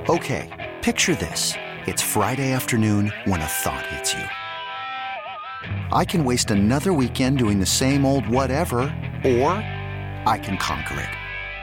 Okay, picture this. It's Friday afternoon when a thought hits you. I can waste another weekend doing the same old whatever, or I can conquer it.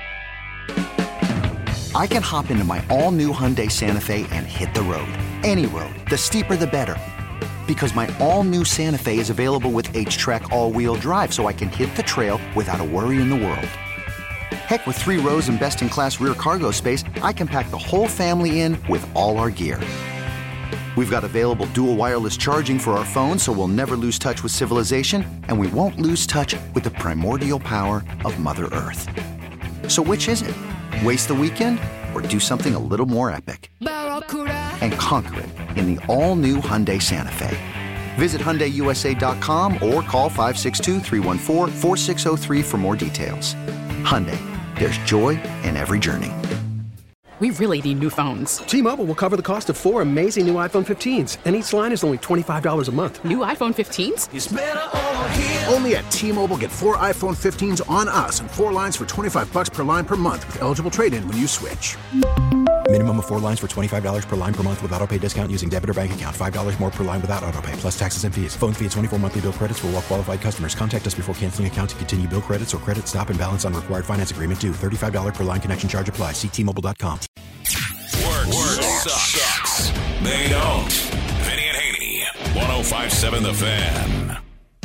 I can hop into my all-new Hyundai Santa Fe and hit the road. Any road. The steeper, the better. Because my all-new Santa Fe is available with H-Track all-wheel drive, so I can hit the trail without a worry in the world. Heck, with 3 rows and best-in-class rear cargo space, I can pack the whole family in with all our gear. We've got available dual wireless charging for our phones, so we'll never lose touch with civilization, and we won't lose touch with the primordial power of Mother Earth. So which is it? Waste the weekend or do something a little more epic? And conquer it in the all-new Hyundai Santa Fe. Visit HyundaiUSA.com or call 562-314-4603 for more details. Hyundai, there's joy in every journey. We really need new phones. T-Mobile will cover the cost of 4 amazing new iPhone 15s, and each line is only $25 a month. New iPhone 15s? It's better over here. Only at T-Mobile, get 4 iPhone 15s on us and 4 lines for $25 per line per month with eligible trade-in when you switch. Minimum of 4 lines for $25 per line per month with autopay discount using debit or bank account. $5 more per line without autopay, plus taxes and fees. Phone fee at 24 monthly bill credits for well-qualified customers. Contact us before canceling account to continue bill credits or credit stop and balance on required finance agreement due. $35 per line connection charge applies. See T-Mobile.com. Word sucks. They don't. Vinny and Haney. 105.7 The Fan.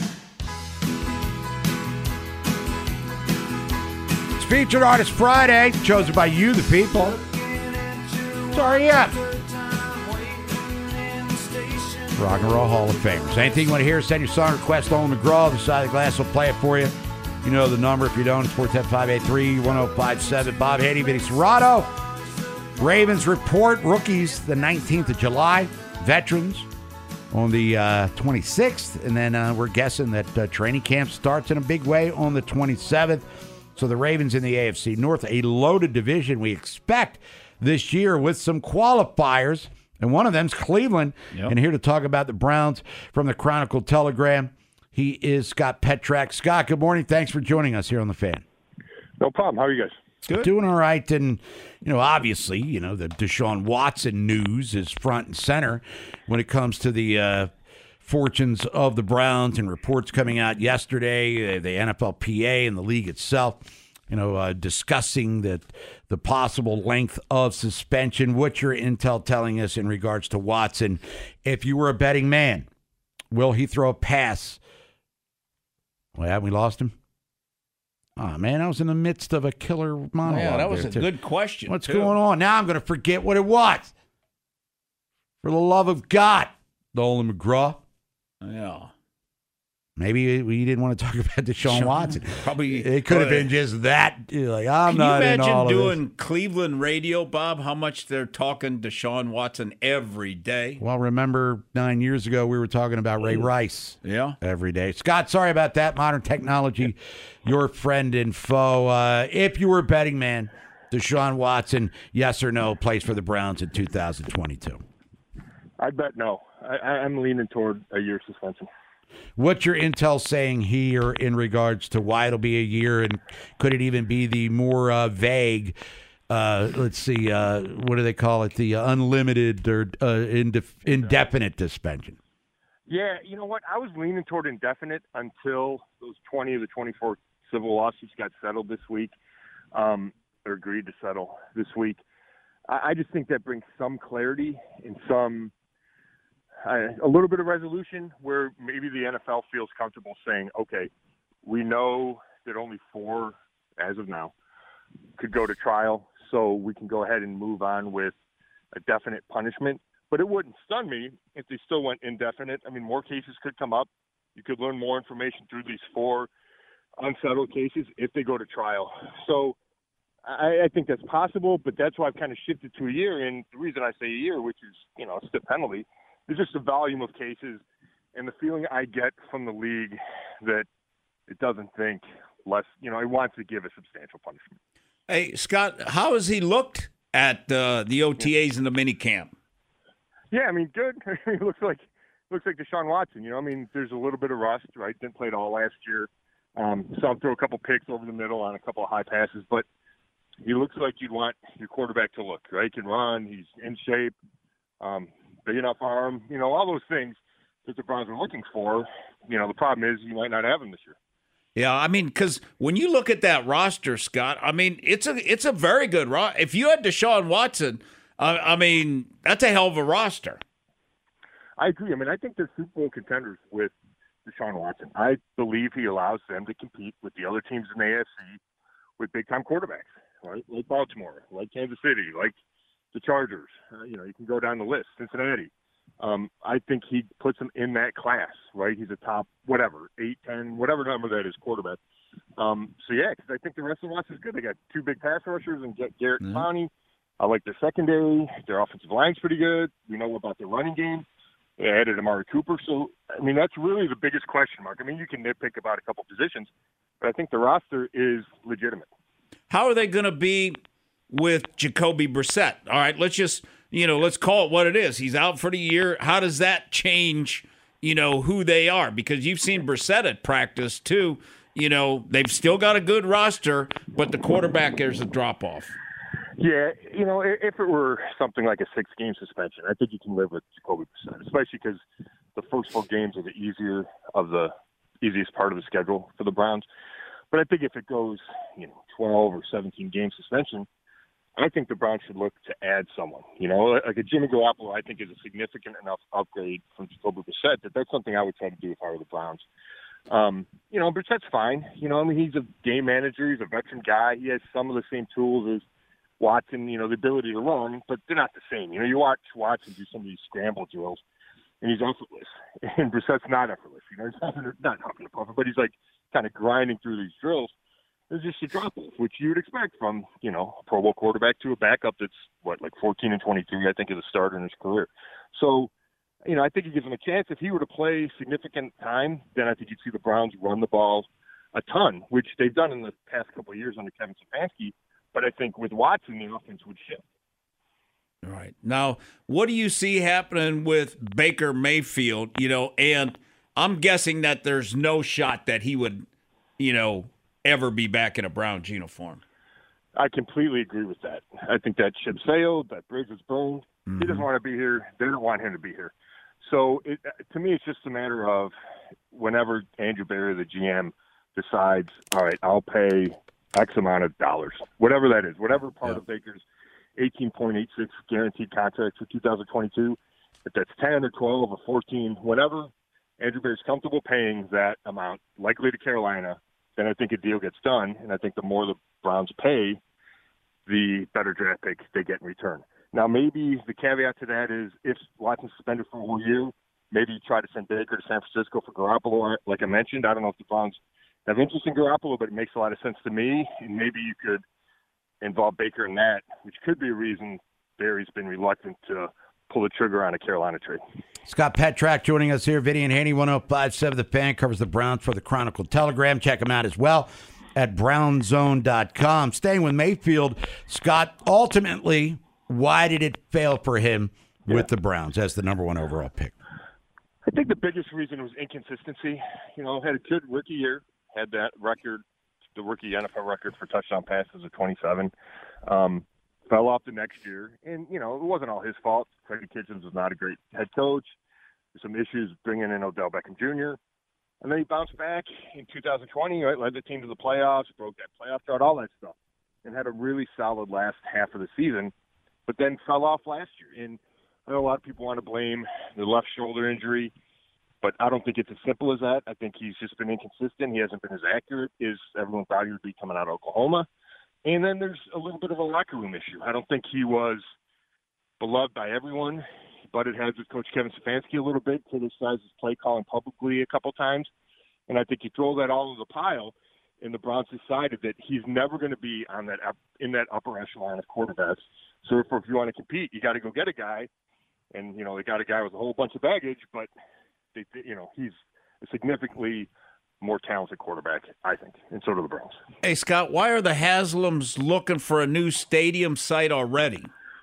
It's Featured Artist Friday, chosen by you, the people. Sorry, yeah. Rock and Roll Hall of Famers. Anything you want to hear, send your song request. Nolan McGraw, the side of the glass will play it for you. You know the number. If you don't, it's 410-583-1057. Bob Haney, Vinny Serrato. Ravens report rookies the 19th of July. Veterans on the 26th. And then we're guessing that training camp starts in a big way on the 27th. So the Ravens in the AFC North, a loaded division we expect this year with some qualifiers. And one of them's Cleveland. Yep. And here to talk about the Browns from the Chronicle Telegram, he is Scott Petrak. Scott, good morning. Thanks for joining us here on The Fan. No problem. How are you guys? Good. Doing all right. And, obviously, the Deshaun Watson news is front and center when it comes to the fortunes of the Browns, and reports coming out yesterday, the NFLPA and the league itself, discussing the possible length of suspension. What's your intel telling us in regards to Watson? If you were a betting man, will he throw a pass? Well, haven't we lost him? Oh, man, I was in the midst of a killer monologue. Yeah, that was a too. good question. What's going on? Now I'm going to forget what it was. For the love of God, Nolan McGraw. Yeah. Maybe we didn't want to talk about Deshaun Watson. Probably. It could have been just that. Like, I'm Can not you in all imagine of doing this. Cleveland radio, Bob, how much they're talking Deshaun Watson every day? Well, remember 9 years ago we were talking about Ray Rice every day. Scott, sorry about that. Modern technology, your friend and foe. If you were a betting man, Deshaun Watson, yes or no, plays for the Browns in 2022? I'd bet no. I'm leaning toward a year suspension. What's your intel saying here in regards to why it'll be a year, and could it even be the more vague, let's see, what do they call it, the unlimited or indefinite suspension? Yeah, you know what? I was leaning toward indefinite until those 20 of the 24 civil lawsuits got settled this week, or agreed to settle this week. I just think that brings some clarity and some a little bit of resolution where maybe the NFL feels comfortable saying, okay, we know that only 4, as of now, could go to trial, so we can go ahead and move on with a definite punishment. But it wouldn't stun me if they still went indefinite. I mean, more cases could come up. You could learn more information through these 4 unsettled cases if they go to trial. So I think that's possible, but that's why I've kind of shifted to a year. And the reason I say a year, which is, a stiff penalty, is just the volume of cases and the feeling I get from the league that it doesn't think less, it wants to give a substantial punishment. Hey, Scott, how has he looked at the OTAs and the minicamp? Yeah, I mean, good. It looks like Deshaun Watson. There's a little bit of rust, right? Didn't play it all last year. Saw him throw a couple picks over the middle on a couple of high passes, but He looks like you'd want your quarterback to look, right? He can run. He's in shape, big enough arm, all those things that the Browns are looking for. The problem is you might not have him this year. Yeah, I mean, because when you look at that roster, Scott, I mean, it's a very good roster. If you had Deshaun Watson, I mean, that's a hell of a roster. I agree. I mean, I think they're Super Bowl contenders with Deshaun Watson. I believe he allows them to compete with the other teams in the AFC with big-time quarterbacks, right? Like Baltimore, like Kansas City, like the Chargers. You can go down the list, Cincinnati. I think he puts them in that class, right? He's a top, 8, 10, whatever number that is, quarterback. Because I think the rest of the roster is good. They got 2 big pass rushers and Garrett and Clowney. I like their secondary. Their offensive line's pretty good. We know about their running game. They added Amari Cooper. So, I mean, that's really the biggest question mark. I mean, you can nitpick about a couple positions, but I think the roster is legitimate. How are they going to be with Jacoby Brissett? All right, let's call it what it is. He's out for the year. How does that change, who they are? Because you've seen Brissett at practice, too. They've still got a good roster, but the quarterback, there's a drop-off. Yeah, if it were something like a 6-game suspension, I think you can live with Jacoby Brissett, especially because the first 4 games are the easiest part of the schedule for the Browns. But I think if it goes, 12 or 17-game suspension, I think the Browns should look to add someone. Like a Jimmy Garoppolo, I think is a significant enough upgrade from Jacoby Brissett that's something I would try to do if I were the Browns. Brissett's fine. He's a game manager. He's a veteran guy. He has some of the same tools as Watson, the ability to run, but they're not the same. You watch Watson do some of these scramble drills, and he's effortless. And Brissett's not effortless. He's not huffing and puffing, but he's like kind of grinding through these drills. There's just a drop-off, which you would expect from, a Pro Bowl quarterback to a backup that's, 14 and 23, I think, is a starter in his career. So, I think it gives him a chance. If he were to play significant time, then I think you'd see the Browns run the ball a ton, which they've done in the past couple of years under Kevin Stefanski. But I think with Watson, the offense would shift. All right. Now, what do you see happening with Baker Mayfield, and I'm guessing that there's no shot that he would, ever be back in a Browns uniform. I completely agree with that. I think that ship sailed, that bridge is burned. He doesn't want to be here. They don't want him to be here. So, to me, it's just a matter of whenever Andrew Berry, the GM, decides, all right, I'll pay X amount of dollars, whatever that is, whatever part of Baker's $18.86 guaranteed contract for 2022, if that's 10 or 12 or 14, whatever Andrew Berry's comfortable paying that amount, likely to Carolina, then I think a deal gets done. And I think the more the Browns pay, the better draft pick they get in return. Now, maybe the caveat to that is if Watson's suspended for 1 year, maybe you try to send Baker to San Francisco for Garoppolo, like I mentioned. I don't know if the Browns have interest in Garoppolo, but it makes a lot of sense to me. And maybe you could involve Baker in that, which could be a reason Barry's been reluctant to pull the trigger on a Carolina trade. Scott Petrak joining us here. Vinny and Haney, 105.7 The Fan, covers the Browns for the Chronicle Telegram. Check him out as well at brownzone.com. Staying with Mayfield, Scott, ultimately, why did it fail for him with the Browns as the number 1 overall pick? I think the biggest reason was inconsistency. Had a good rookie year, had that record, the rookie NFL record for touchdown passes of 27. Fell off the next year. And, it wasn't all his fault. Freddie Kitchens was not a great head coach. There's some issues bringing in Odell Beckham Jr. And then he bounced back in 2020, right, led the team to the playoffs, broke that playoff drought, all that stuff, and had a really solid last half of the season, but then fell off last year. And I know a lot of people want to blame the left shoulder injury, but I don't think it's as simple as that. I think he's just been inconsistent. He hasn't been as accurate as everyone thought he would be coming out of Oklahoma. And then there's a little bit of a locker room issue. I don't think he was beloved by everyone. He butted heads with Coach Kevin Stefanski a little bit, criticized his play calling publicly a couple times. And I think you throw that all in the pile, and the Browns decided that he's never going to be on that in that upper echelon of quarterbacks. So if you want to compete, you got to go get a guy. And, they got a guy with a whole bunch of baggage, but, he's a significantly more talented quarterback, I think, and so do the Browns. Hey, Scott, why are the Haslams looking for a new stadium site already?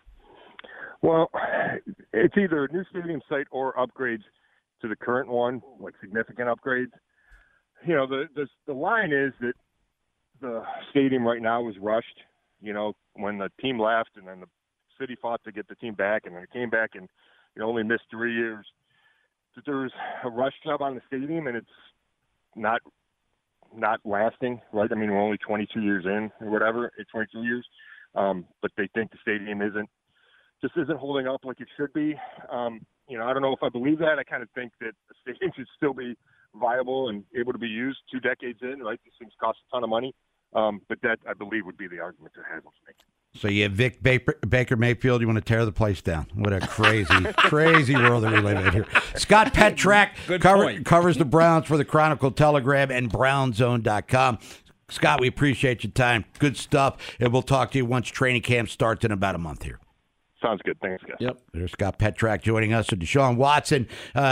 Well, it's either a new stadium site or upgrades to the current one, like significant upgrades. The line is that the stadium right now is rushed. when the team left and then the city fought to get the team back, and then it came back and only missed 3 years. That there's a rush job on the stadium, and it's not lasting, right? I mean, we're only 22 years in or whatever, 22 years, but they think the stadium isn't holding up like it should be. I don't know if I believe that. I kind of think that the stadium should still be viable and able to be used 2 decades in, right? These things cost a ton of money. But that, I believe, would be the argument that Haslam's making. So you have Vic Baker Mayfield. You want to tear the place down. What a crazy world that we live in here. Scott Petrak covers the Browns for the Chronicle Telegram and BrownZone.com. Scott, we appreciate your time. Good stuff. And we'll talk to you once training camp starts in about a month here. Sounds good. Thanks, guys. Yep. There's Scott Petrak joining us. So Deshaun Watson,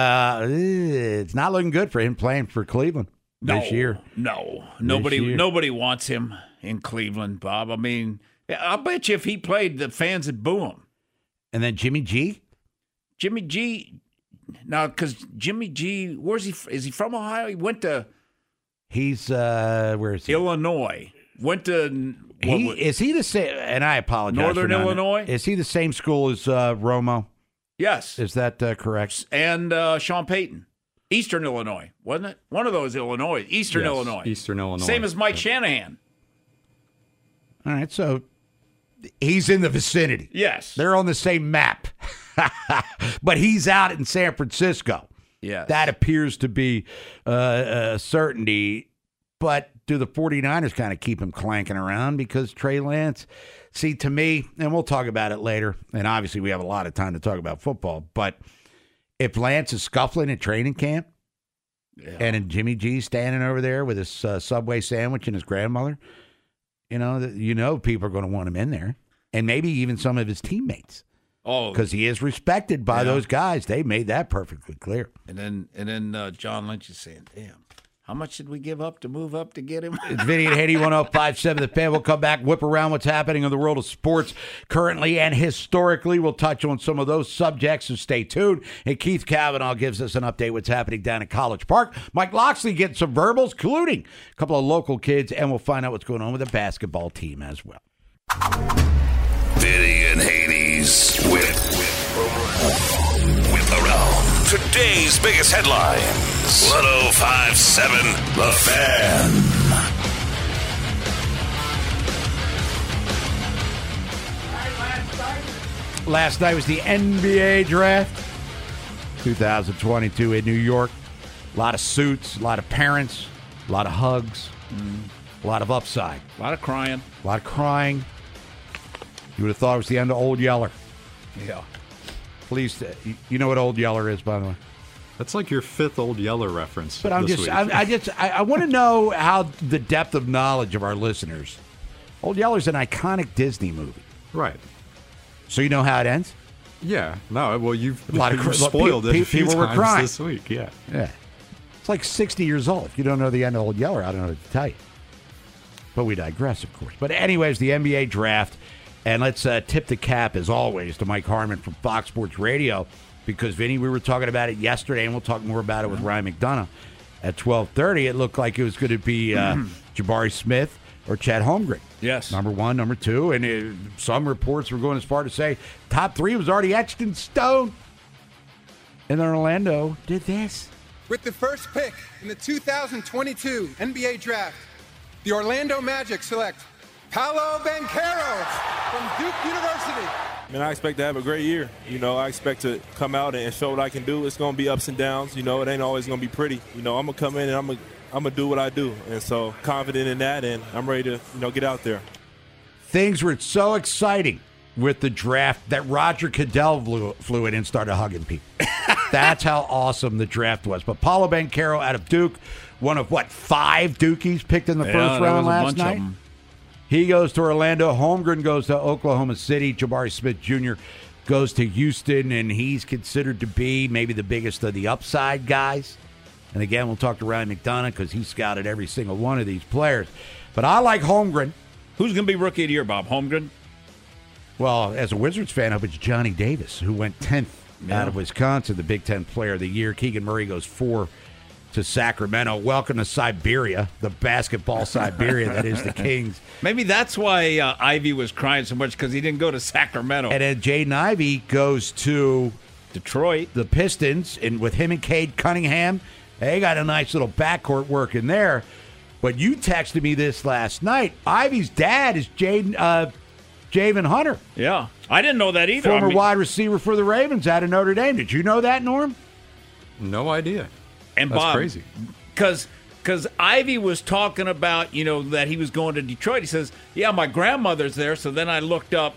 it's not looking good for him playing for Cleveland this year. No. Nobody wants him in Cleveland, Bob. I mean, I'll bet you if he played, the fans would boo him. And then Jimmy G? Jimmy G, now, because Jimmy G, where's he? Is he from Ohio? He went to... He's, where is he? Illinois. Went to... Is he the same? And I apologize. Northern Illinois? Is he the same school as Romo? Yes. Is that correct? And Sean Payton. Eastern Illinois, wasn't it? One of those Illinois. Eastern Illinois. Eastern Illinois. Same as Mike Shanahan. All right, so he's in the vicinity. Yes. They're on the same map. But he's out in San Francisco. Yes. That appears to be a certainty. But do the 49ers kind of keep him clanking around? Because Trey Lance, see, to me, and we'll talk about it later, and obviously we have a lot of time to talk about football, but if Lance is scuffling at training camp and Jimmy G standing over there with his Subway sandwich and his grandmother, people are going to want him in there. And maybe even some of his teammates. Oh, because he is respected by those guys. They made that perfectly clear. And then John Lynch is saying, damn, how much did we give up to move up to get him? It's Vinny and Haney, 105.7 The Fan. We'll come back, whip around what's happening in the world of sports currently and historically. We'll touch on some of those subjects, so stay tuned. And Keith Cavanaugh gives us an update what's happening down at College Park. Mike Loxley getting some verbals, including a couple of local kids, and we'll find out what's going on with the basketball team as well. Vinny and Haney's Whip Around. Today's biggest headlines. 105.7 The Fan. Last night was the NBA draft 2022 in New York. A lot of suits, a lot of parents, a lot of hugs, a lot of upside. A lot of crying. A lot of crying. You would have thought it was the end of Old Yeller. Yeah. Please, you know what Old Yeller is, by the way? That's like your fifth Old Yeller reference. But I want to know how the depth of knowledge of our listeners. Old Yeller's an iconic Disney movie. Right. So you know how it ends? Yeah. No, well, you've spoiled it a few times this week. Yeah. It's like 60 years old. If you don't know the end of Old Yeller, I don't know what to tell you. But we digress, of course. But anyways, the NBA draft. And let's tip the cap, as always, to Mike Harmon from Fox Sports Radio. Because, Vinny, we were talking about it yesterday, and we'll talk more about it with Ryan McDonough. At 12:30, it looked like it was going to be Jabari Smith or Chet Holmgren. Yes. Number one, number two. And some reports were going as far to say top three was already etched in stone. And then Orlando did this. With the first pick in the 2022 NBA Draft, the Orlando Magic select Paolo Banchero from Duke University. And I expect to have a great year. I expect to come out and show what I can do. It's going to be ups and downs. It ain't always going to be pretty. I'm going to come in and I'm going to do what I do. And so confident in that, and I'm ready to, get out there. Things were so exciting with the draft that Roger Goodell flew in and started hugging people. That's how awesome the draft was. But Paolo Banchero out of Duke, one of, 5 Dukies picked in the first round last night? He goes to Orlando. Holmgren goes to Oklahoma City. Jabari Smith Jr. goes to Houston, and he's considered to be maybe the biggest of the upside guys. And again, we'll talk to Ryan McDonough because he scouted every single one of these players. But I like Holmgren. Who's going to be Rookie of the Year, Bob? Holmgren? Well, as a Wizards fan, I hope it's Johnny Davis, who went 10th out of Wisconsin, the Big Ten Player of the Year. Keegan Murray goes 4 to Sacramento. Welcome to Siberia, the basketball Siberia that is the Kings. Maybe that's why Ivy was crying so much, because he didn't go to Sacramento. And then Jaden Ivey goes to Detroit, the Pistons, and with him and Cade Cunningham, they got a nice little backcourt working there. But you texted me this last night. Ivy's dad is Javen Hunter. Yeah, I didn't know that either. Former wide receiver for the Ravens out of Notre Dame. Did you know that, Norm? No idea. And that's Bob, crazy. Because Ivy was talking about, that he was going to Detroit. He says, yeah, my grandmother's there. So then I looked up,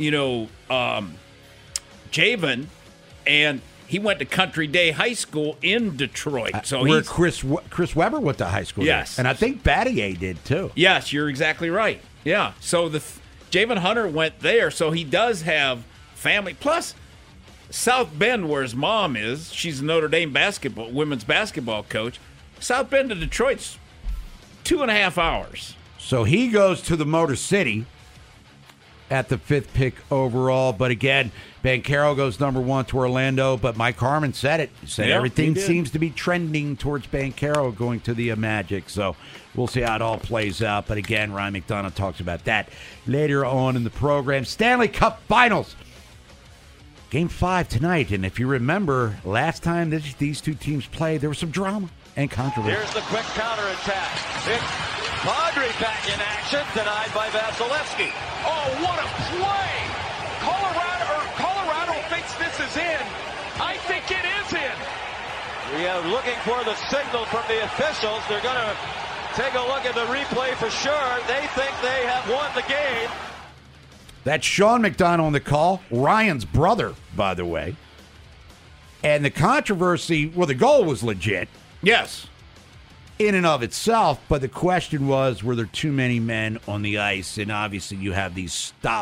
Javen, and he went to Country Day High School in Detroit. So where Chris Webber went to high school. Yes. There. And I think Battier did, too. Yes, you're exactly right. Yeah. So Javen Hunter went there, so he does have family. Plus, South Bend, where his mom is, she's a Notre Dame women's basketball coach. South Bend to Detroit's 2.5 hours. So he goes to the Motor City at the 5th pick overall. But again, Banchero goes number 1 to Orlando. But Mike Harmon said it. He said everything seems to be trending towards Banchero going to the Magic. So we'll see how it all plays out. But again, Ryan McDonough talks about that later on in the program. Stanley Cup Finals. Game 5 tonight. And if you remember, last time these two teams played, there was some drama and controversy. Here's the quick counterattack. It's Padre back in action, denied by Vasilevsky. Oh, what a play! Colorado thinks this is in. I think it is in. We are looking for the signal from the officials. They're going to take a look at the replay for sure. They think they have won the game. That's Sean McDonough on the call. Ryan's brother, by the way. And the controversy, well, the goal was legit. Yes. In and of itself, but the question was, were there too many men on the ice? And obviously you have these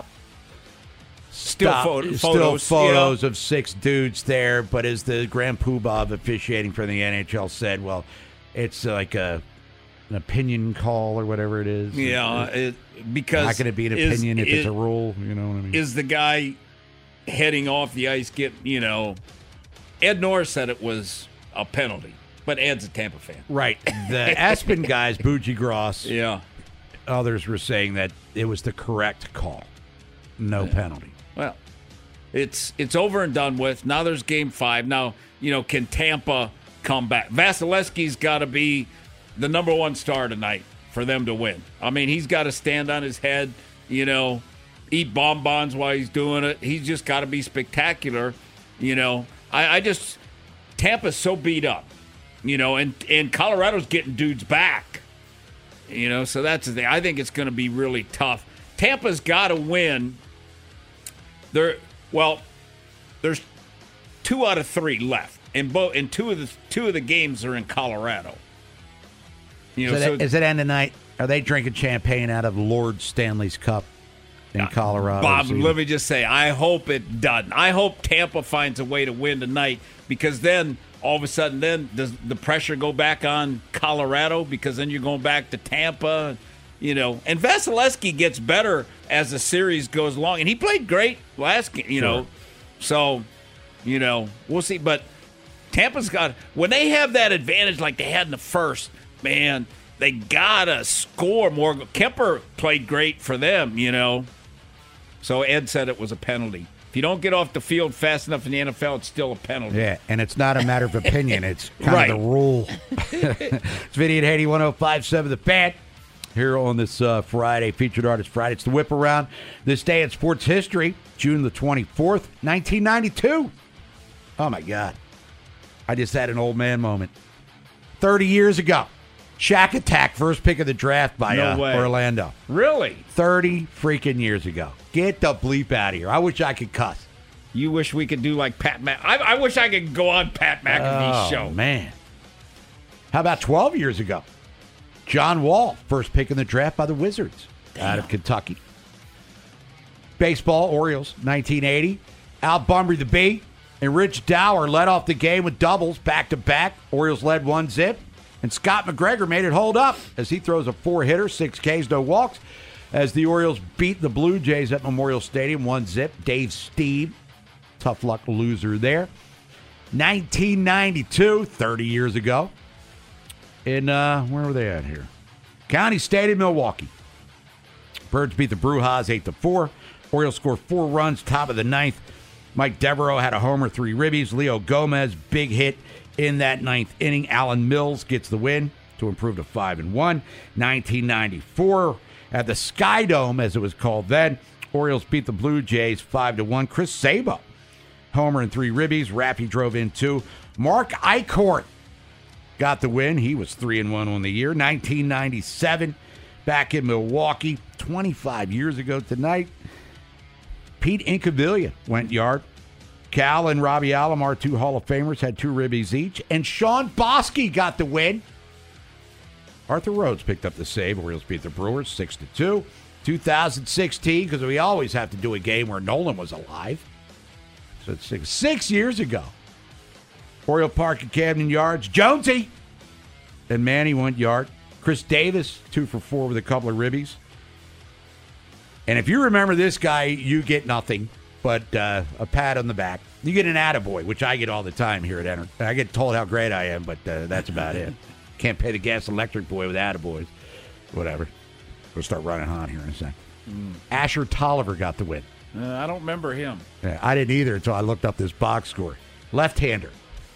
still photos of 6 dudes there, but as the Grand Poobah of officiating for the NHL said, well, it's like an opinion call or whatever it is. Yeah, because not going to be an opinion if it's a rule, you know what I mean? Is the guy heading off the ice Ed Norris said it was a penalty. But Ed's a Tampa fan. Right. The Aspen guys, Bougie Gross, others were saying that it was the correct call. No penalty. Well, it's over and done with. Now there's Game 5. Now, can Tampa come back? Vasilevsky's got to be the number 1 star tonight for them to win. I mean, he's got to stand on his head, eat bonbons while he's doing it. He's just got to be spectacular. Tampa's so beat up. And Colorado's getting dudes back. So that's the thing. I think it's going to be really tough. Tampa's got to win. There's 2 out of 3 left, and two of the games are in Colorado. Is it end tonight? Are they drinking champagne out of Lord Stanley's cup in Colorado? Bob, let me just say, I hope it doesn't. I hope Tampa finds a way to win tonight, because then all of a sudden, does the pressure go back on Colorado, because then you're going back to Tampa, And Vasilevsky gets better as the series goes along, and he played great last game, So, we'll see. But Tampa's when they have that advantage like they had in the first, man, they gotta score more. Kemper played great for them, So Ed said it was a penalty. If you don't get off the field fast enough in the NFL, it's still a penalty. Yeah, and it's not a matter of opinion. It's kind of the rule. It's Vinny and Haney, 105.7 The Fan. Here on this Friday, Featured Artist Friday. It's the Whip Around. This day in sports history, June the 24th, 1992. Oh, my God. I just had an old man moment. 30 years ago, Shack Attack, first pick of the draft by Orlando. Really? 30 freaking years ago. Get the bleep out of here. I wish I could cuss. You wish we could do like Pat McAfee. I wish I could go on Pat McAfee's show. Man. How about 12 years ago? John Wall, first pick in the draft by the Wizards out of Kentucky. Baseball, Orioles, 1980. Al Bunbury the Bee and Rich Dower led off the game with doubles back-to-back. Orioles led 1-0. And Scott McGregor made it hold up as he throws a 4-hitter, 6 Ks, no walks, as the Orioles beat the Blue Jays at Memorial Stadium, 1-0. Dave Steve, tough luck loser there. 1992, 30 years ago, in, where were they at here? County Stadium, Milwaukee. Birds beat the Brewhogs 8-4. Orioles score 4 runs, top of the 9th. Mike Devereaux had a homer, 3 ribbies. Leo Gomez, big hit in that 9th inning. Alan Mills gets the win to improve to 5-1. 1994 at the Sky Dome, as it was called then. Orioles beat the Blue Jays 5-1. Chris Sabo, homer and 3 ribbies. Raffy drove in 2. Mark Eichhorn got the win. He was 3-1 on the year. 1997, back in Milwaukee, 25 years ago tonight. Pete Incaviglia went yard. Cal and Robbie Alomar, 2 Hall of Famers, had 2 ribbies each. And Sean Bosky got the win. Arthur Rhodes picked up the save. Orioles beat the Brewers 6-2. 2016, because we always have to do a game where Nolan was alive. So it's 6 years ago. Oriole Park at Camden Yards. Jonesy and Manny went yard. Chris Davis, 2 for 4 with a couple of ribbies. And if you remember this guy, you get nothing but a pat on the back. You get an attaboy, which I get all the time here at Enter. I get told how great I am, but that's about it. Can't pay the gas electric boy with attaboys. Whatever. We'll start running hot here in a second. Asher Tolliver got the win. I don't remember him. Yeah, I didn't either until I looked up this box score. Left-hander.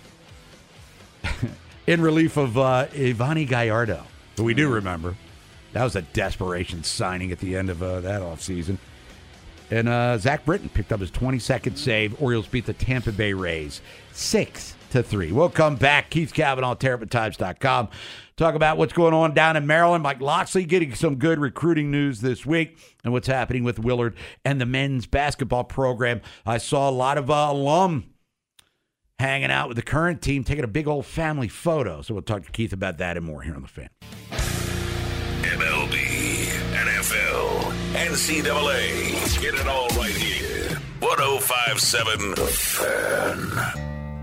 In relief of Ivani Gallardo, who we do remember. That was a desperation signing at the end of that offseason. And Zach Britton picked up his 22nd save. Orioles beat the Tampa Bay Rays 6-3. We'll come back. Keith Cavanaugh, TerrapinTimes.com. Talk about what's going on down in Maryland. Mike Locksley getting some good recruiting news this week and what's happening with Willard and the men's basketball program. I saw a lot of alum hanging out with the current team, taking a big old family photo. So we'll talk to Keith about that and more here on The Fan. MLB, NFL, NCAA. Get it all right here. 105.7 The Fan.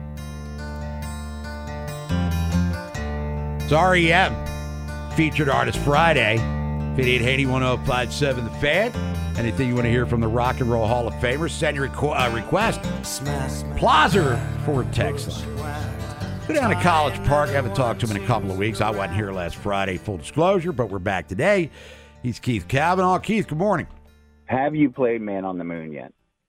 It's REM, Featured Artist Friday. 5880 1057 The Fan. Anything you want to hear from the Rock and Roll Hall of Famers, send your request. Plaza Ford text line. Go down to College Park. I haven't talked to him in a couple of weeks. I wasn't here last Friday, full disclosure, but we're back today. He's Keith Cavanaugh. Keith, good morning. Have you played Man on the Moon yet?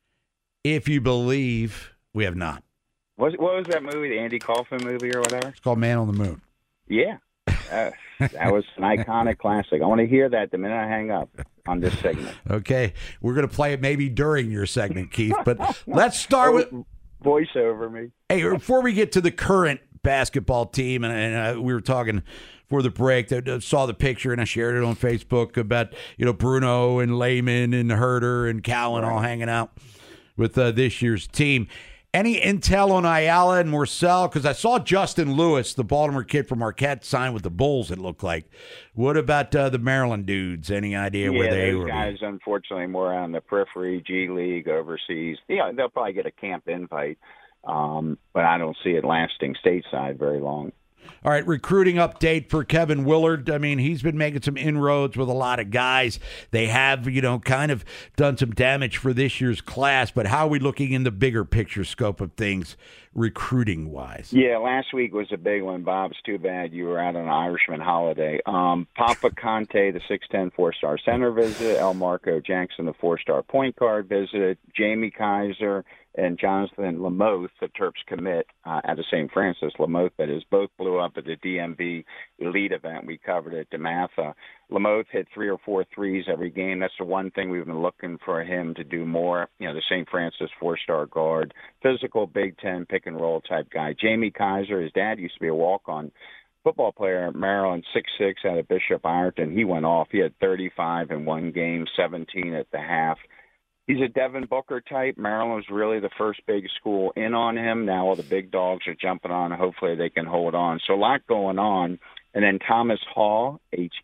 If you believe, we have not. What was that movie, the Andy Kaufman movie or whatever? It's called Man on the Moon. Yeah. That was an iconic classic. I want to hear that the minute I hang up on this segment. Okay. We're going to play it maybe during your segment, Keith, but let's start with... Voice over me. Hey, before we get to the current basketball team, and we were talking for the break, that saw the picture, and I shared it on Facebook about, Bruno and Lehman and Herter and Cowan all hanging out with this year's team. Any intel on Ayala and Morcell? Because I saw Justin Lewis, the Baltimore kid from Marquette, sign with the Bulls, it looked like. What about the Maryland dudes? Any idea where they were? Yeah, those guys, unfortunately, more on the periphery, G League, overseas. Yeah, they'll probably get a camp invite, but I don't see it lasting stateside very long. All right, recruiting update for Kevin Willard. I mean, he's been making some inroads with a lot of guys. They have, kind of done some damage for this year's class, but how are we looking in the bigger picture scope of things recruiting-wise? Yeah, last week was a big one, Bob. It's too bad you were out on an Irishman holiday. Papa Conte, the 6'10", four-star center visited. El Marco Jackson, the four-star point guard visited. Jamie Kaiser and Jonathan Lamoth, the Terps commit out of St. Francis, Lamoth, that is, both blew up at the DMV Elite event we covered at DeMatha. Lamoth hit 3 or 4 threes every game. That's the one thing we've been looking for him to do more. The St. Francis four-star guard, physical Big Ten pick-and-roll type guy. Jamie Kaiser, his dad used to be a walk-on football player at Maryland, 6'6", out of Bishop Ireton. He went off. He had 35 in one game, 17 at the half. He's a Devin Booker type. Maryland was really the first big school in on him. Now all the big dogs are jumping on. Hopefully they can hold on. So a lot going on. And then Thomas Hall,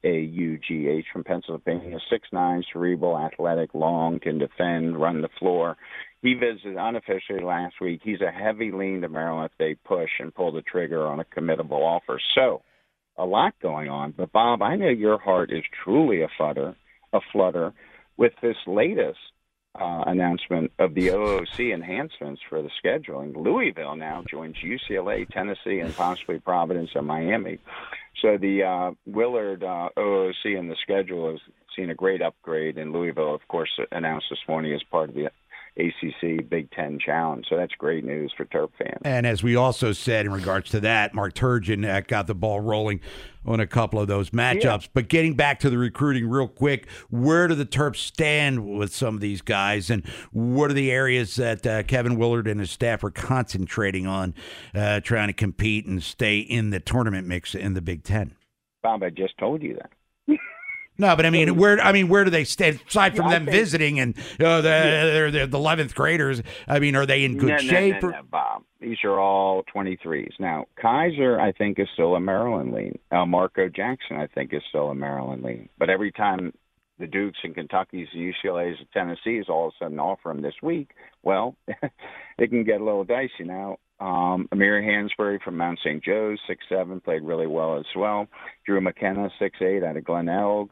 Haugh, from Pennsylvania, 6'9", cerebral, athletic, long, can defend, run the floor. He visited unofficially last week. He's a heavy lean to Maryland if they push and pull the trigger on a committable offer. So a lot going on. But, Bob, I know your heart is truly a flutter with this latest announcement of the OOC enhancements for the scheduling. Louisville now joins UCLA, Tennessee, and possibly Providence and Miami. So the Willard OOC in the schedule has seen a great upgrade, and Louisville, of course, announced this morning as part of the ACC Big Ten Challenge. So that's great news for Terp fans. And as we also said in regards to that, Mark Turgeon got the ball rolling on a couple of those matchups. Yeah. But getting back to the recruiting real quick, where do the Terps stand with some of these guys, and what are the areas that Kevin Willard and his staff are concentrating on trying to compete and stay in the tournament mix in the Big Ten? Bob, I just told you that. No, but I mean, where do they stand aside from them visiting and they're the 11th graders? I mean, are they in good shape? No, Bob. These are all 23s. Now, Kaiser, I think, is still a Maryland lean. Marco Jackson, I think, is still a Maryland lean. But every time the Dukes and Kentuckys, the UCLAs, and Tennessees all of a sudden offer them this week, well, it can get a little dicey now. Amir Hansberry from Mount St. Joe's, 6'7", played really well as well. Drew McKenna, 6'8", out of Glen Elg.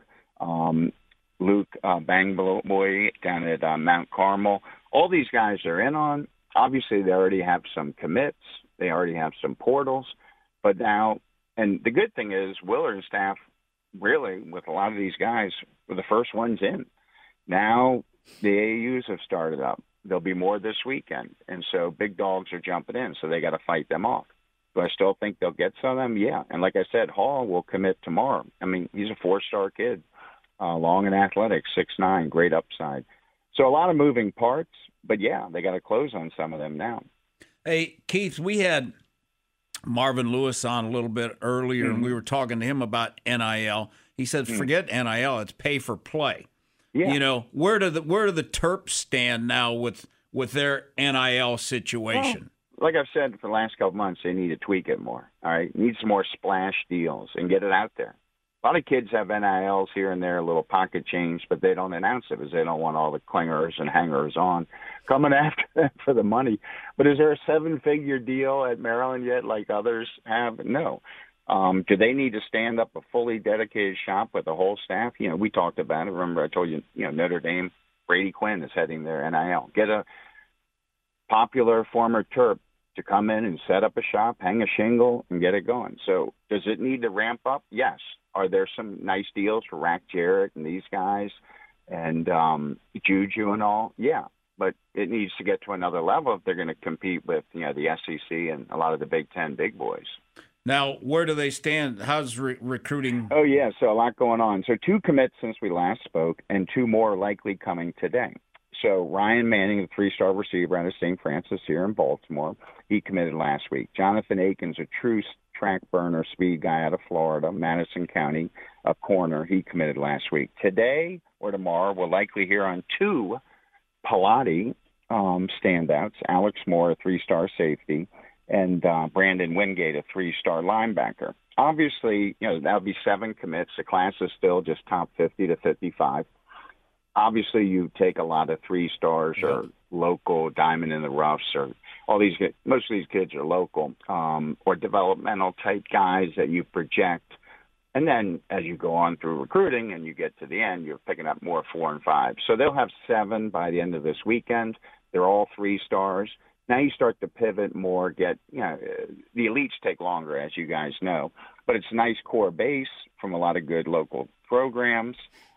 Luke Bangboy down at Mount Carmel. All these guys are in on. Obviously, they already have some commits. They already have some portals. But now, and the good thing is, Willard and staff, really, with a lot of these guys, were the first ones in. Now, the AAUs have started up. There'll be more this weekend. And so big dogs are jumping in, so they got to fight them off. Do I still think they'll get some of them? Yeah. And like I said, Hall will commit tomorrow. I mean, he's a 4-star kid. Long and athletic, 6'9", great upside. So a lot of moving parts, but yeah, they got to close on some of them now. Hey, Keith, we had Marvin Lewis on a little bit earlier, and we were talking to him about NIL. He said, forget NIL, it's pay for play. Yeah. You know, where do the Terps stand now with their NIL situation? Well, like I've said for the last couple months, they need to tweak it more. All right, need some more splash deals and get it out there. A lot of kids have NILs here and there, a little pocket change, but they don't announce it because they don't want all the clingers and hangers on coming after them for the money. But is there a 7-figure deal at Maryland yet like others have? No. Do they need to stand up a fully dedicated shop with a whole staff? You know, we talked about it. Remember I told you, Notre Dame, Brady Quinn is heading their NIL. Get a popular former Terp to come in and set up a shop, hang a shingle, and get it going. So does it need to ramp up? Yes. Are there some nice deals for Rack Jarrett and these guys and Juju and all? Yeah, but it needs to get to another level if they're going to compete with the SEC and a lot of the Big Ten big boys. Now, where do they stand? How's recruiting? Oh, yeah, so a lot going on. So 2 commits since we last spoke and 2 more likely coming today. So Ryan Manning, the 3-star receiver out of St. Francis here in Baltimore, he committed last week. Jonathan Akins, a true track burner speed guy out of Florida, Madison County, a corner, he committed last week. Today or tomorrow, we'll likely hear on 2 Pilati standouts, Alex Moore, a 3-star safety, and Brandon Wingate, a 3-star linebacker. Obviously, that'll be 7 commits. The class is still just top 50 to 55. Obviously, you take a lot of 3-stars or local diamond in the roughs, or most of these kids are local, or developmental type guys that you project. And then as you go on through recruiting and you get to the end, you're picking up more 4 and 5. So they'll have 7 by the end of this weekend. They're all 3-stars. Now you start to pivot more, the elites take longer, as you guys know, but it's a nice core base from a lot of good local programs.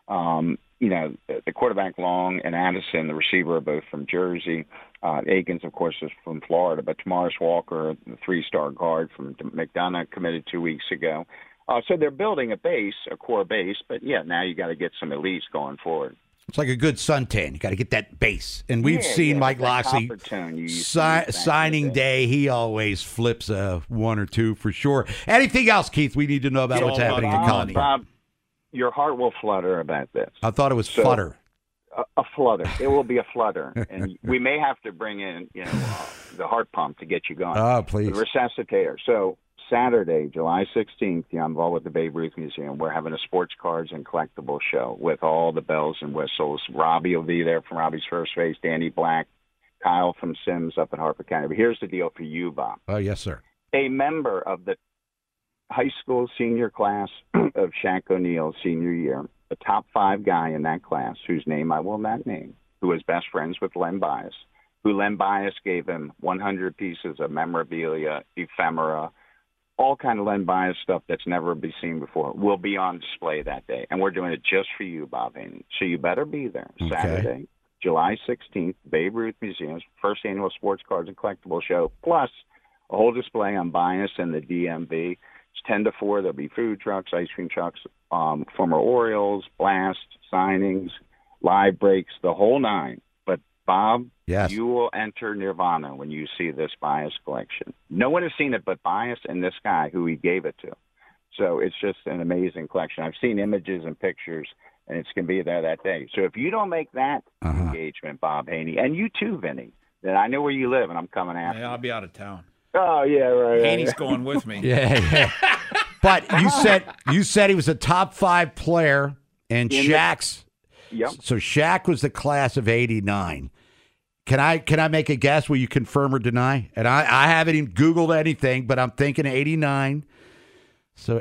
The quarterback Long and Addison, the receiver, are both from Jersey. Akins, of course, is from Florida, but Tamaris Walker, the 3-star guard from McDonough, committed 2 weeks ago. So they're building a core base, but now you got to get some elites going forward. It's like a good suntan. You got to get that base. And we've seen Mike Locksley signing day. He always flips 1 or 2 for sure. Anything else, Keith, we need to know about what's happening in college? Bob, your heart will flutter about this. I thought it was flutter. A flutter. It will be a flutter. And we may have to bring in, the heart pump to get you going. Oh, please. The resuscitator. So Saturday, July 16th, I'm involved with the Babe Ruth Museum. We're having a sports cards and collectibles show with all the bells and whistles. Robbie will be there from Robbie's First Face, Danny Black, Kyle from Sims up at Harper County. But here's the deal for you, Bob. Oh, yes, sir. A member of the high school senior class of Shaq O'Neal's senior year, the top 5 guy in that class, whose name I will not name, who was best friends with Len Bias, who Len Bias gave him 100 pieces of memorabilia, ephemera, all kind of Len Bias stuff that's never been seen before will be on display that day. And we're doing it just for you, Bob Haney. So you better be there. Okay. Saturday, July 16th, Babe Ruth Museum's first annual Sports Cards and Collectibles Show, plus a whole display on Bias and the DMV. It's 10 to 4. There'll be food trucks, ice cream trucks, former Orioles, blast, signings, live breaks, the whole nine. But, Bob, yes, you will enter Nirvana when you see this Bias collection. No one has seen it but Bias and this guy who he gave it to. So it's just an amazing collection. I've seen images and pictures, and it's going to be there that day. So if you don't make that engagement, Bob Haney, and you too, Vinny, then I know where you live, and I'm coming after you. I'll be out of town. Oh, yeah, right. Haney's going with me. Yeah. But you said he was a top 5 player, and Shaq's. Yep. So Shaq was the class of '89. Can I make a guess? Will you confirm or deny? And I haven't even Googled anything, but I'm thinking '89. So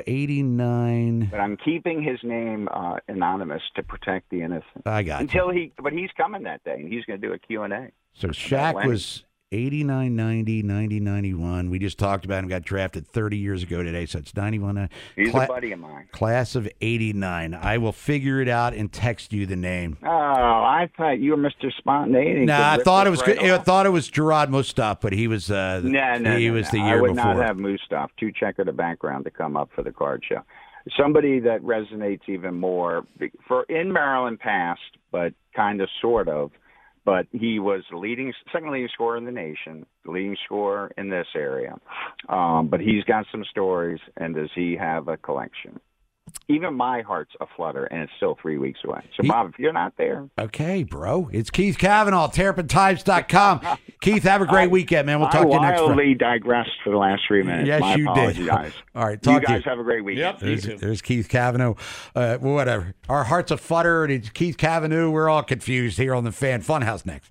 '89. But I'm keeping his name anonymous to protect the innocent. I got But he's coming that day, and he's going to do a Q&A. So Shaq was 89, 90, 90, 91. We just talked about him. Got drafted 30 years ago today, so it's 91. He's a buddy of mine. Class of '89. I will figure it out and text you the name. Oh, I thought you were Mr. Spontaneity. No, I thought it was good. I thought it was Gerard Mustaf, but he was. He was the year I would before. not have Mustaf. Two checker the background to come up for the card show. Somebody that resonates even more for in Maryland past, but kind of sort of. But he was the second leading scorer in the nation, the leading scorer in this area. But he's got some stories, and does he have a collection? Even my heart's aflutter, and it's still 3 weeks away. So, Bob, if you're not there. Okay, bro. It's Keith Cavanaugh, TerrapinTimes.com. Keith, have a great weekend, man. We'll talk to you next I wildly Friday. digressed for the last 3 minutes. Yes, my you apologies, did. Guys. All right, you guys have a great weekend. Yep, There's Keith Cavanaugh. Whatever. Our hearts aflutter, and it's Keith Cavanaugh. We're all confused here on the Fan Funhouse next.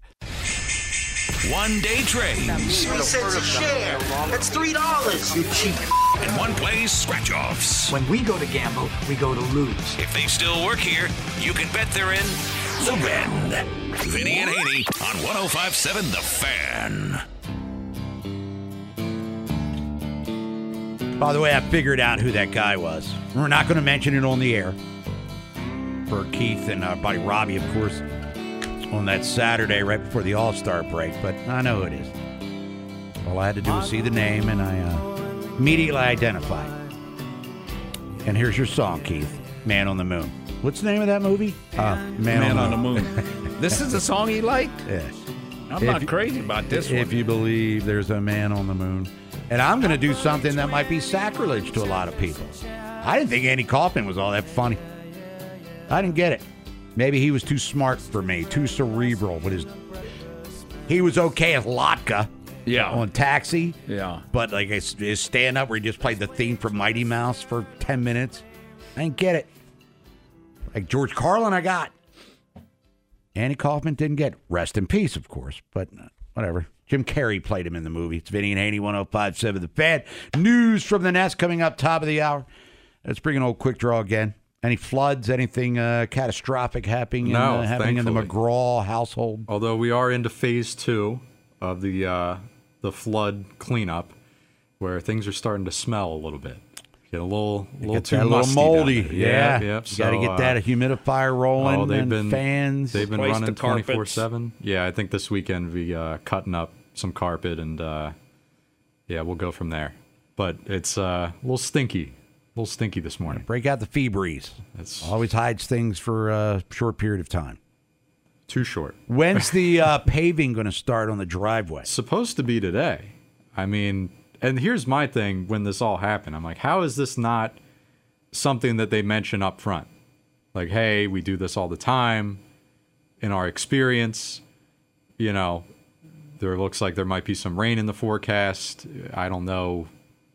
One-day trades. 3 cents a share. That's $3. You cheap. And one-play scratch-offs. When we go to gamble, we go to lose. If they still work here, you can bet they're in the Bend. Vinny and Haney on 105.7 The Fan. By the way, I figured out who that guy was. We're not going to mention it on the air. For Keith and our buddy Robbie, of course, on that Saturday right before the All-Star break, but I know who it is. All I had to do was see the name, and I immediately identified. And here's your song, Keith, Man on the Moon. What's the name of that movie? Man on the Moon. This is the song he liked? Yes. I'm not crazy about this one. If you believe there's a man on the moon. And I'm going to do something that might be sacrilege to a lot of people. I didn't think Andy Kaufman was all that funny. I didn't get it. Maybe he was too smart for me, too cerebral. He was okay as Latka on Taxi. Yeah. But like his stand-up where he just played the theme from Mighty Mouse for 10 minutes. I didn't get it. Like George Carlin, I got. Andy Kaufman didn't get. Rest in peace, of course. But whatever. Jim Carrey played him in the movie. It's Vinny and Haney, 105.7 The Fan. News from the Nest coming up top of the hour. Let's bring an old quick draw again. Any floods, anything catastrophic happening in the McGraw household? Although we are into phase 2 of the flood cleanup, where things are starting to smell a little bit. Get a little too musty, moldy. Yeah. You got to get that humidifier rolling. Fans. They've been running 24/7. Yeah, I think this weekend we cutting up some carpet, and we'll go from there. But it's a little stinky. A little stinky this morning. Break out the Febreze. It always hides things for a short period of time. Too short. When's the paving going to start on the driveway? Supposed to be today. I mean, and here's my thing when this all happened. I'm like, how is this not something that they mention up front? Like, hey, we do this all the time. In our experience, there looks like there might be some rain in the forecast. I don't know,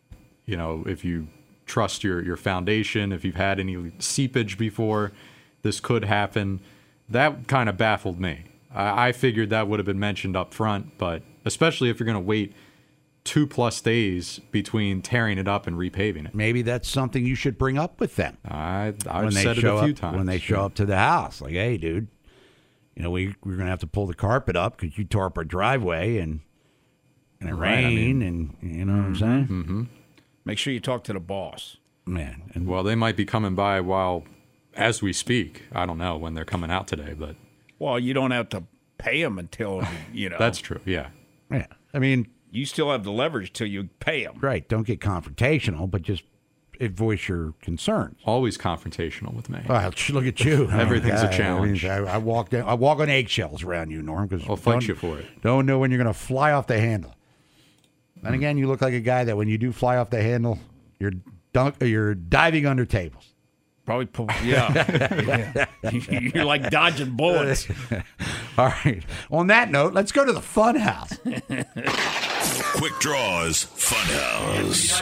if you trust your foundation, if you've had any seepage before, this could happen. That kind of baffled me. I figured that would have been mentioned up front, but especially if you're going to wait 2+ days between tearing it up and repaving it. Maybe that's something you should bring up with them. I've said it a few times. When they show up to the house. Like, hey, dude, we're going to have to pull the carpet up because you tore up our driveway and it rained, and you know what I'm saying? Mm-hmm. Make sure you talk to the boss. Man, and well, they might be coming by as we speak. I don't know when they're coming out today, but well, you don't have to pay them until That's true. Yeah. Yeah. I mean, you still have the leverage till you pay them. Right. Don't get confrontational, but just voice your concerns. Always confrontational with me. Well, look at you. Everything's a challenge. I walk on eggshells around you, Norm. Because I'll fight you for it. Don't know when you're going to fly off the handle. And again, you look like a guy that when you do fly off the handle, you're diving under tables. Probably, yeah. You're like dodging bullets. All right. On that note, let's go to the fun house. Quick Draws Funhouse.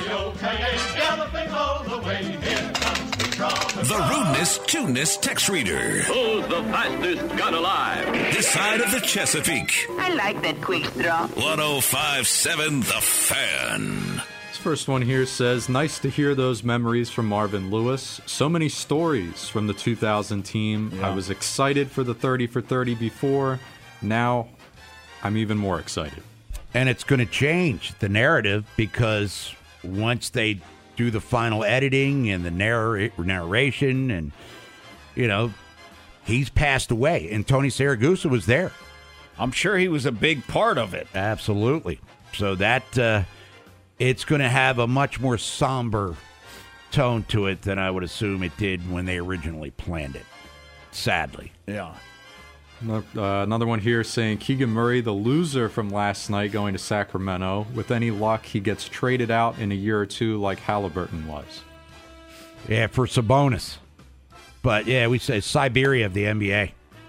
The Rudeness Tuneness Text Reader. Who's the fastest gun alive? This side of the Chesapeake. I like that quick draw. 105.7 The Fan. This first one here says, nice to hear those memories from Marvin Lewis. So many stories from the 2000 team. Yeah. I was excited for the 30 for 30 before. Now I'm even more excited. And it's going to change the narrative because once they do the final editing and the narration and, he's passed away. And Tony Saragusa was there. I'm sure he was a big part of it. Absolutely. So that it's going to have a much more somber tone to it than I would assume it did when they originally planned it. Sadly. Yeah. Another one here saying Keegan Murray, the loser from last night, going to Sacramento. With any luck, he gets traded out in a year or two like Halliburton was. Yeah, for Sabonis. But, yeah, we say Siberia of the NBA.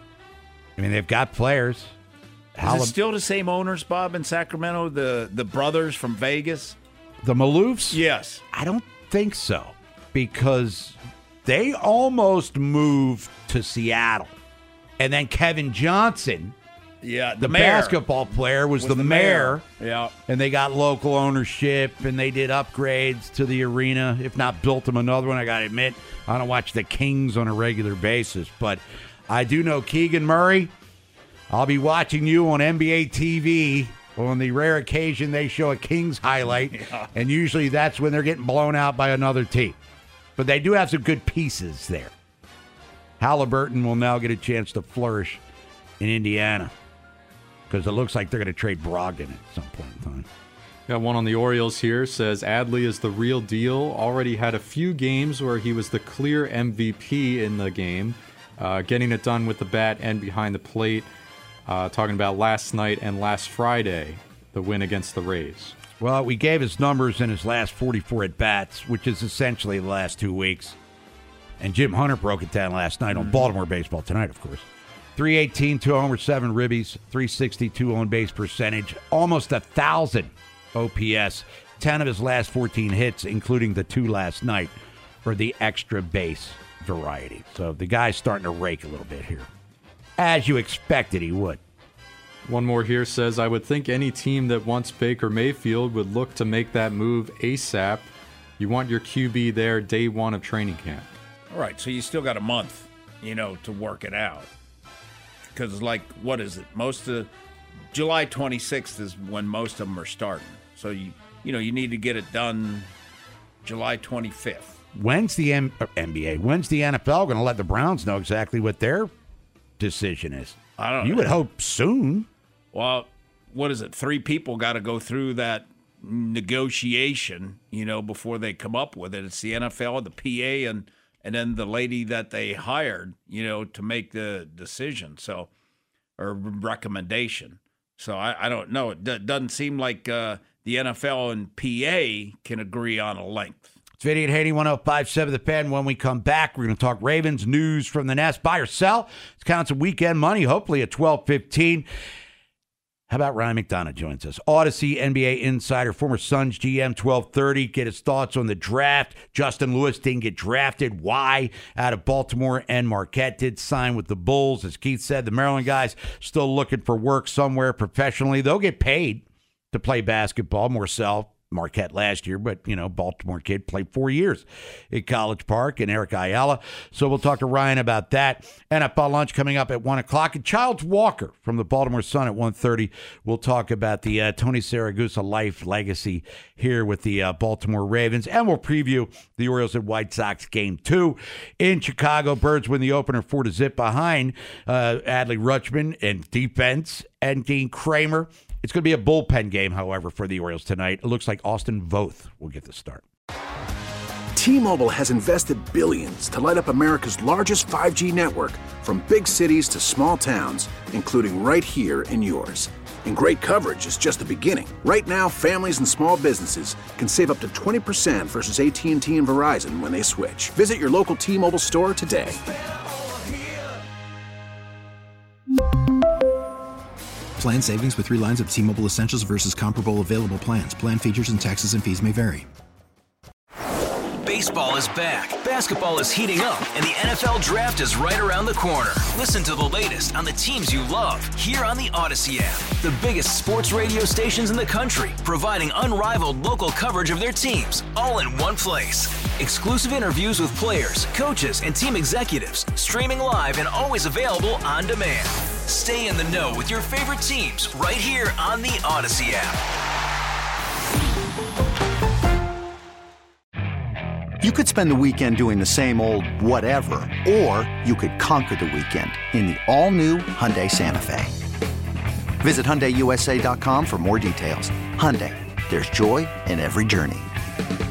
I mean, they've got players. Is it still the same owners, Bob, in Sacramento? The brothers from Vegas? The Maloofs? Yes. I don't think so. Because they almost moved to Seattle. And then Kevin Johnson, the basketball player, was the mayor. Yeah. And they got local ownership, and they did upgrades to the arena, if not built them another one. I got to admit, I don't watch the Kings on a regular basis. But I do know Keegan Murray. I'll be watching you on NBA TV on the rare occasion they show a Kings highlight. Yeah. And usually that's when they're getting blown out by another team. But they do have some good pieces there. Halliburton will now get a chance to flourish in Indiana because it looks like they're going to trade Brogdon at some point in time. Got one on the Orioles here. Says Adley is the real deal. Already had a few games where he was the clear MVP in the game. Getting it done with the bat and behind the plate. Talking about last night and last Friday, the win against the Rays. Well, we gave his numbers in his last 44 at-bats, which is essentially the last 2 weeks. And Jim Hunter broke it down last night on Baltimore Baseball Tonight, of course. 318, 2 homers, 7 ribbies, 362 on-base percentage, almost 1,000 OPS. 10 of his last 14 hits, including the 2 last night, for the extra base variety. So the guy's starting to rake a little bit here, as you expected he would. One more here says, I would think any team that wants Baker Mayfield would look to make that move ASAP. You want your QB there day one of training camp. All right, so you still got a month, to work it out. Because, what is it? July 26th is when most of them are starting. So, you need to get it done July 25th. When's the NBA? When's the NFL going to let the Browns know exactly what their decision is? I don't know. You would hope soon. Well, what is it? 3 people got to go through that negotiation, before they come up with it. It's the NFL, the PA, and then the lady that they hired, to make the decision, or recommendation. So I don't know. It doesn't seem like the NFL and PA can agree on a length. It's Vinny and Haney, 105.7 The Fan. When we come back, we're going to talk Ravens news from the Nest. Buy or sell. It's counting some weekend money, hopefully at 12:15. How about Ryan McDonough joins us? Odyssey NBA insider, former Suns GM, 12:30. Get his thoughts on the draft. Justin Lewis didn't get drafted. Why? Out of Baltimore, and Marquette did sign with the Bulls. As Keith said, the Maryland guys still looking for work somewhere professionally. They'll get paid to play basketball. Morcell Marquette last year, but, Baltimore kid, played 4 years at College Park, and Eric Ayala. So we'll talk to Ryan about that. NFL lunch coming up at 1 o'clock. And Childs Walker from the Baltimore Sun at 1:30. We'll talk about the Tony Siragusa life legacy here with the Baltimore Ravens. And we'll preview the Orioles and White Sox game 2 in Chicago. Birds win the opener 4-0 behind Adley Rutschman and defense and Dean Kramer. It's going to be a bullpen game, however, for the Orioles tonight. It looks like Austin Voth will get the start. T-Mobile has invested billions to light up America's largest 5G network, from big cities to small towns, including right here in yours. And great coverage is just the beginning. Right now, families and small businesses can save up to 20% versus AT&T and Verizon when they switch. Visit your local T-Mobile store today. Plan savings with 3 lines of T-Mobile Essentials versus comparable available plans. Plan features and taxes and fees may vary. Baseball is back, basketball is heating up, and the NFL Draft is right around the corner. Listen to the latest on the teams you love here on the Odyssey app. The biggest sports radio stations in the country, providing unrivaled local coverage of their teams, all in one place. Exclusive interviews with players, coaches, and team executives, streaming live and always available on demand. Stay in the know with your favorite teams right here on the Odyssey app. You could spend the weekend doing the same old whatever, or you could conquer the weekend in the all-new Hyundai Santa Fe. Visit HyundaiUSA.com for more details. Hyundai, there's joy in every journey.